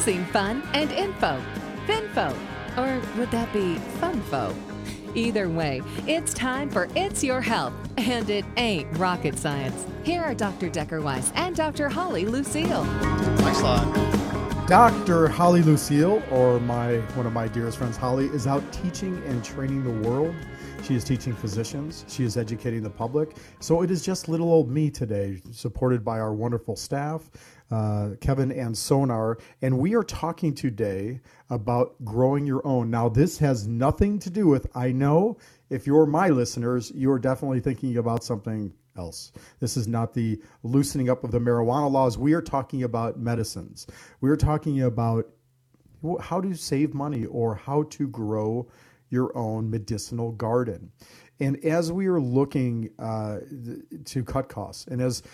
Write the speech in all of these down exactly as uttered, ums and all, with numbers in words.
mixing fun and info. Finfo. Or would that be funfo? Either way, it's time for It's Your Health, and it ain't rocket science. Here are Doctor Decker Weiss and Doctor Holly Lucille. Thanks a lot. Doctor Holly Lucille, or my one of my dearest friends, Holly, is out teaching and training the world. She is teaching physicians. She is educating the public. So it is just little old me today, supported by our wonderful staff, uh, Kevin and Sonar. And we are talking today about growing your own. Now, this has nothing to do with, I know if you're my listeners, you're definitely thinking about something else. This is not the loosening up of the marijuana laws. We are talking about medicines. We are talking about how to save money or how to grow your own medicinal garden. And as we are looking uh, to cut costs, and as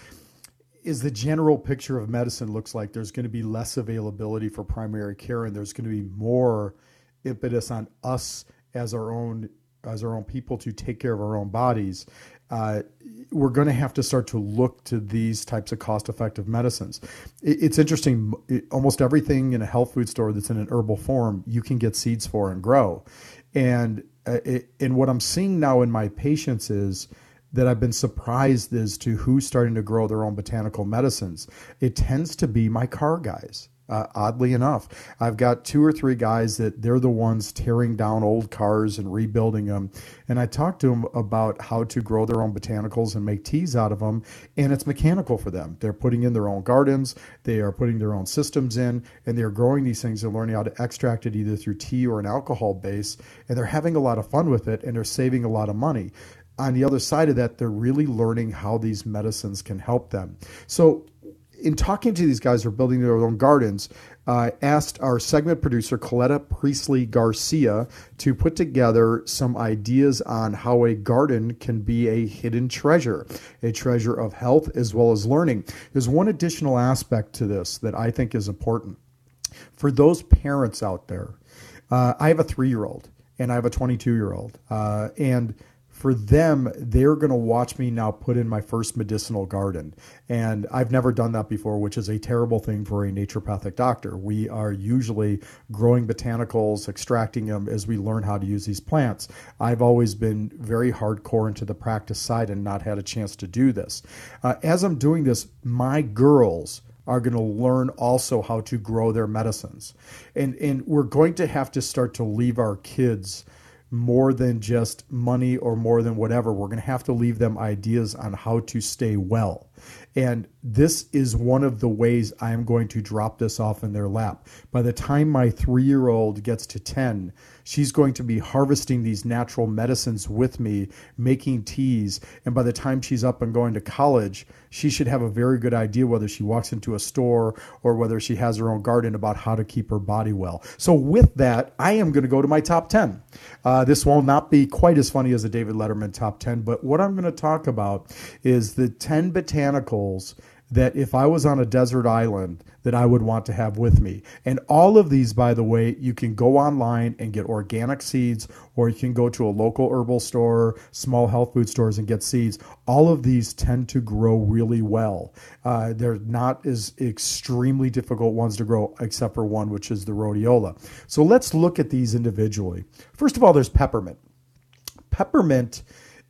is the general picture of medicine looks like, there's going to be less availability for primary care, and there's going to be more impetus on us as our own as our own people to take care of our own bodies. Uh, we're going to have to start to look to these types of cost-effective medicines. It, it's interesting. It, almost everything in a health food store that's in an herbal form, you can get seeds for and grow. And uh, it, and what I'm seeing now in my patients is that I've been surprised as to who's starting to grow their own botanical medicines. It tends to be my car guys. Uh, oddly enough, I've got two or three guys that they're the ones tearing down old cars and rebuilding them. And I talked to them about how to grow their own botanicals and make teas out of them. And it's mechanical for them. They're putting in their own gardens. They are putting their own systems in, and they're growing these things and learning how to extract it either through tea or an alcohol base. And they're having a lot of fun with it, and they're saving a lot of money. On the other side of that, they're really learning how these medicines can help them. So in talking to these guys who are building their own gardens, I uh, asked our segment producer, Coletta Priestley Garcia, to put together some ideas on how a garden can be a hidden treasure, a treasure of health as well as learning. There's one additional aspect to this that I think is important. For those parents out there, uh, I have a three-year-old and I have a twenty-two-year-old, uh, and for them, they're going to watch me now put in my first medicinal garden. And I've never done that before, which is a terrible thing for a naturopathic doctor. We are usually growing botanicals, extracting them as we learn how to use these plants. I've always been very hardcore into the practice side and not had a chance to do this. Uh, as I'm doing this, my girls are going to learn also how to grow their medicines. And, and we're going to have to start to leave our kids more than just money or more than whatever. We're going to have to leave them ideas on how to stay well. And this is one of the ways I'm going to drop this off in their lap. By the time my three-year-old gets to ten, she's going to be harvesting these natural medicines with me, making teas. And by the time she's up and going to college, she should have a very good idea whether she walks into a store or whether she has her own garden about how to keep her body well. So with that, I am going to go to my top ten. Uh, this will not be quite as funny as a David Letterman top ten, but what I'm going to talk about is the ten botanicals that if I was on a desert island that I would want to have with me. And all of these, by the way, you can go online and get organic seeds, or you can go to a local herbal store, small health food stores, and get seeds. All of these tend to grow really well. Uh, they're not as extremely difficult ones to grow, except for one, which is the rhodiola. So let's look at these individually. First of all, there's peppermint. Peppermint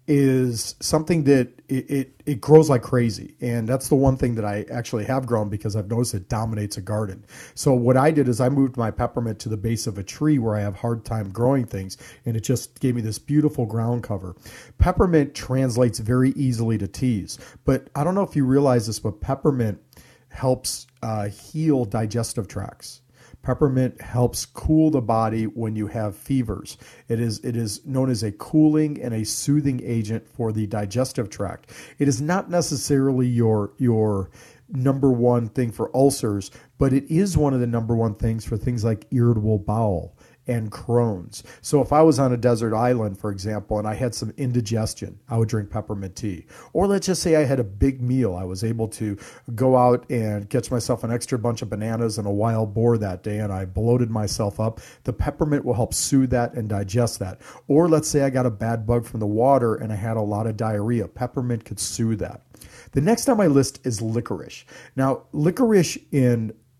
is something that it, it, it grows like crazy. And that's the one thing that I actually have grown because I've noticed it dominates a garden. So what I did is I moved my peppermint to the base of a tree where I have hard time growing things, and it just gave me this beautiful ground cover. Peppermint translates very easily to teas, but I don't know if you realize this, but peppermint helps uh, heal digestive tracts. Peppermint helps cool the body when you have fevers. It is it is known as a cooling and a soothing agent for the digestive tract. It is not necessarily your your number one thing for ulcers, but it is one of the number one things for things like irritable bowel and Crohn's. So if I was on a desert island, for example, and I had some indigestion, I would drink peppermint tea. Or let's just say I had a big meal. I was able to go out and catch myself an extra bunch of bananas and a wild boar that day, and I bloated myself up. The peppermint will help soothe that and digest that. Or let's say I got a bad bug from the water and I had a lot of diarrhea. Peppermint could soothe that. The next on my list is licorice. Now, licorice in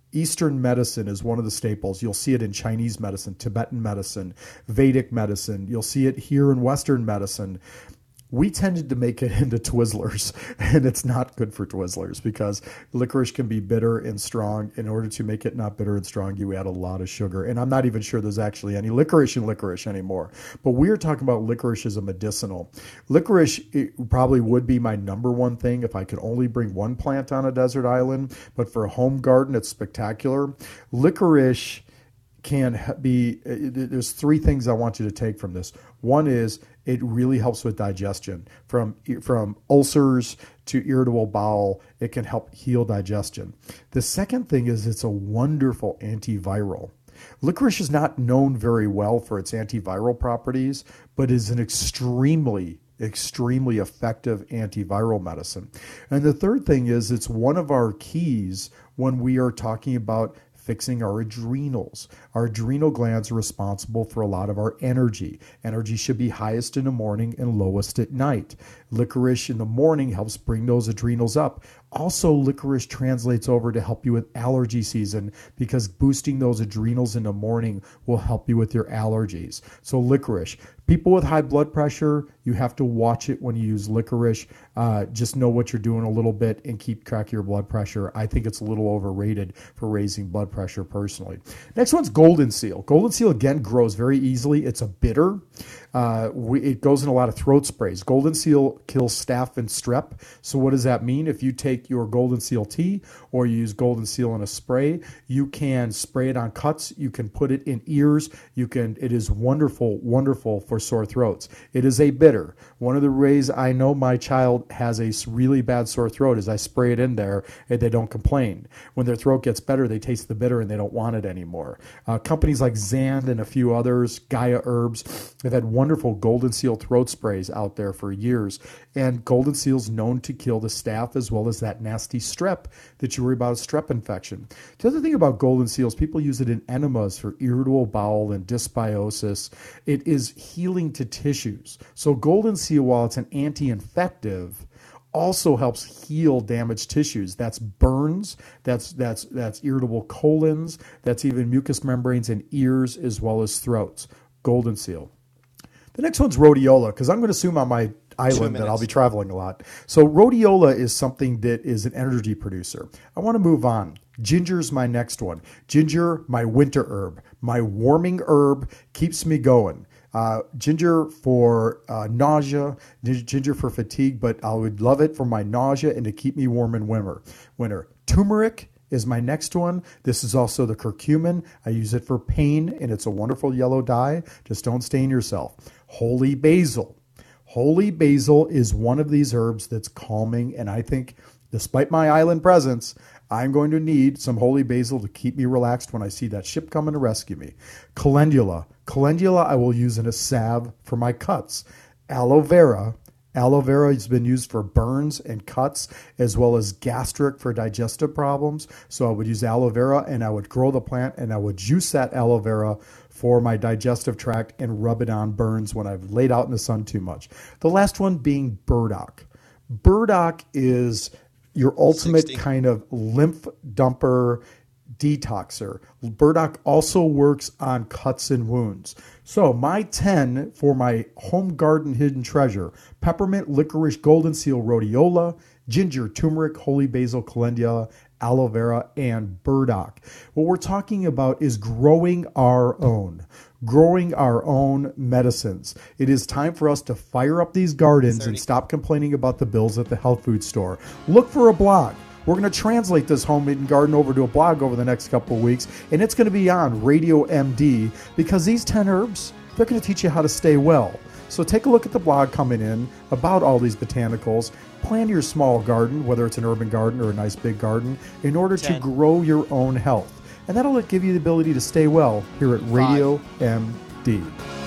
Eastern medicine is one of the staples. You'll see it in Chinese medicine, Tibetan medicine, Vedic medicine. You'll see it here in Western medicine. We tended to make it into Twizzlers, and it's not good for Twizzlers because licorice can be bitter and strong. In order to make it not bitter and strong, you add a lot of sugar. And I'm not even sure there's actually any licorice in licorice anymore. But we're talking about licorice as a medicinal. Licorice it probably would be my number one thing if I could only bring one plant on a desert island. But for a home garden, it's spectacular. Licorice can be, there's three things I want you to take from this. One is it really helps with digestion. From from ulcers to irritable bowel, it can help heal digestion. The second thing is it's a wonderful antiviral. Licorice is not known very well for its antiviral properties, but is an extremely extremely effective antiviral medicine. And the third thing is it's one of our keys when we are talking about fixing our adrenals. Our adrenal glands are responsible for a lot of our energy. Energy should be highest in the morning and lowest at night. Licorice in the morning helps bring those adrenals up. Also, licorice translates over to help you with allergy season because boosting those adrenals in the morning will help you with your allergies. So licorice. People with high blood pressure, you have to watch it when you use licorice. Uh, just know what you're doing a little bit and keep track of your blood pressure. I think it's a little overrated for raising blood pressure personally. Next one's golden seal. Golden seal, again, grows very easily. It's a bitter. Uh, we, it goes in a lot of throat sprays. Golden seal kills staph and strep. So what does that mean? If you take your golden seal tea or you use golden seal in a spray, you can spray it on cuts. You can put it in ears. You can. It is wonderful, wonderful for sore throats. It is a bitter. One of the ways I know my child has a really bad sore throat is I spray it in there and they don't complain. When their throat gets better, they taste the bitter and they don't want it anymore. Uh, companies like Zand and a few others, Gaia Herbs, have had wonderful golden seal throat sprays out there for years. And golden seal is known to kill the staph as well as that nasty strep that you worry about, a strep infection. The other thing about golden seals, people use it in enemas for irritable bowel and dysbiosis. It is healing to tissues. So golden seal, while it's an anti-infective, also helps heal damaged tissues. That's burns, that's that's that's irritable colons, that's even mucous membranes in ears as well as throats. Golden seal. The next one's rhodiola, because I'm going to assume on my island that I'll be traveling a lot. So rhodiola is something that is an energy producer. I want to move on. Ginger's my next one. Ginger, my winter herb. My warming herb, keeps me going. Uh, ginger for uh, nausea, ginger for fatigue, but I would love it for my nausea and to keep me warm in winter. Winter. Turmeric is my next one. This is also the curcumin. I use it for pain, and it's a wonderful yellow dye. Just don't stain yourself. Holy basil. Holy basil is one of these herbs that's calming, and I think, despite my island presence, I'm going to need some holy basil to keep me relaxed when I see that ship coming to rescue me. Calendula. Calendula I will use in a salve for my cuts. Aloe vera. Aloe vera has been used for burns and cuts as well as gastric for digestive problems. So I would use aloe vera and I would grow the plant and I would juice that aloe vera for my digestive tract and rub it on burns when I've laid out in the sun too much. The last one being burdock. Burdock is your ultimate sixty kind of lymph dumper detoxer. Burdock also works on cuts and wounds. So my ten for my home garden hidden treasure: peppermint, licorice, golden seal, rhodiola, ginger, turmeric, holy basil, calendula, aloe vera, and burdock. What we're talking about is growing our own. Growing our own medicines. It is time for us to fire up these gardens and stop complaining about the bills at the health food store. Look for a blog. We're going to translate this home and garden over to a blog over the next couple of weeks, and it's going to be on Radio M D because these ten herbs, they're going to teach you how to stay well. So take a look at the blog coming in about all these botanicals. Plan your small garden, whether it's an urban garden or a nice big garden, in order ten to grow your own health. And that'll give you the ability to stay well here at Radio Five. M D.